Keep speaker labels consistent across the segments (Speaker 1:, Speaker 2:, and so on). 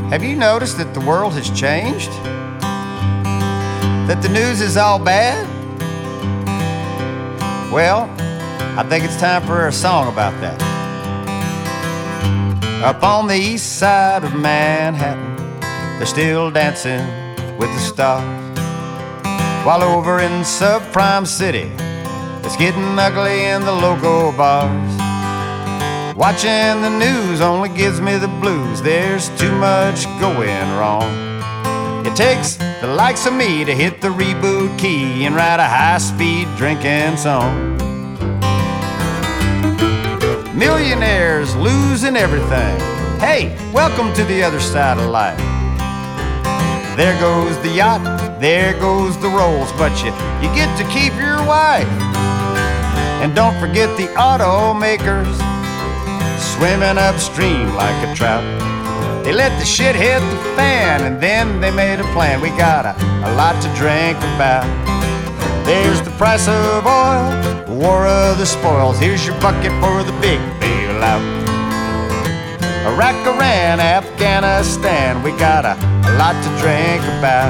Speaker 1: Have you noticed that the world has changed? That the news is all bad? Well, I think it's time for a song about that. Up on the east side of Manhattan, they're still dancing with the stars, while over in subprime city, it's getting ugly in the local bars. Watching the news only gives me the blues. There's too much going wrong. It takes the likes of me to hit the reboot key and write a high-speed drinking song. Millionaires losing everything. Hey, welcome to the other side of life. There goes the yacht, there goes the rolls, but you get to keep your wife. And don't forget the automakers swimming upstream like a trout. They let the shit hit the fan and then they made a plan. We got a lot to drink about. There's the price of oil, war of the spoils. Here's your bucket for the big bailout. Iraq, Iran, Afghanistan, we got a lot to drink about.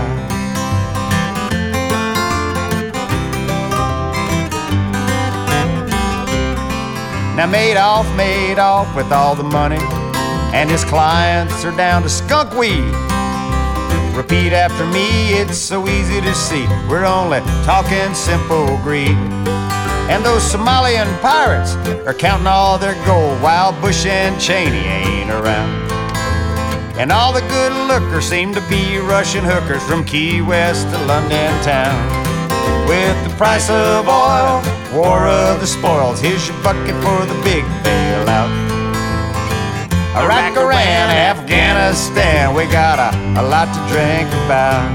Speaker 1: Now Madoff with all the money, and his clients are down to skunk weed. Repeat after me, it's so easy to see. We're only talking simple greed. And those Somalian pirates are counting all their gold while Bush and Cheney ain't around. And all the good lookers seem to be Russian hookers from Key West to London town. With the price of oil, war of the spoils, here's your bucket for the big bailout. Iraq, Iran, Afghanistan, we got a lot to drink about.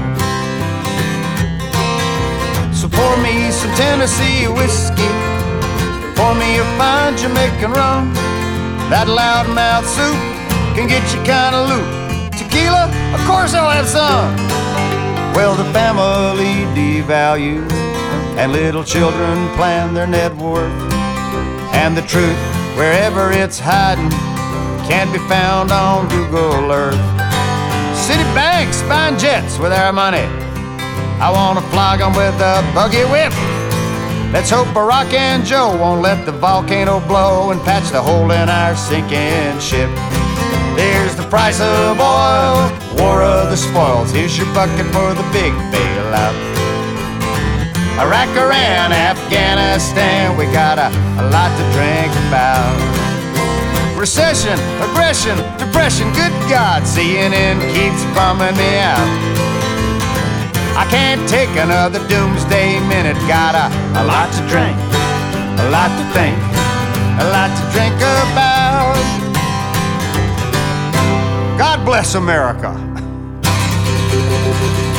Speaker 1: So pour me some Tennessee whiskey, pour me a fine Jamaican rum. That loudmouth soup can get you kind of looped. Tequila, of course I'll have some. Well, the family devalues, and little children plan their net worth. And the truth, wherever it's hiding, can't be found on Google Earth. City banks buying jets with our money. I wanna flog them with a buggy whip. Let's hope Barack and Joe won't let the volcano blow and patch the hole in our sinking ship. There's the price of oil, war of the spoils. Here's your bucket for the big bailout. Iraq, Iran, Afghanistan, we got a lot to drink about. Recession, aggression, depression, good God, CNN keeps bumming me out. I can't take another doomsday minute. Got a lot to drink, a lot to think, a lot to drink about. God bless America.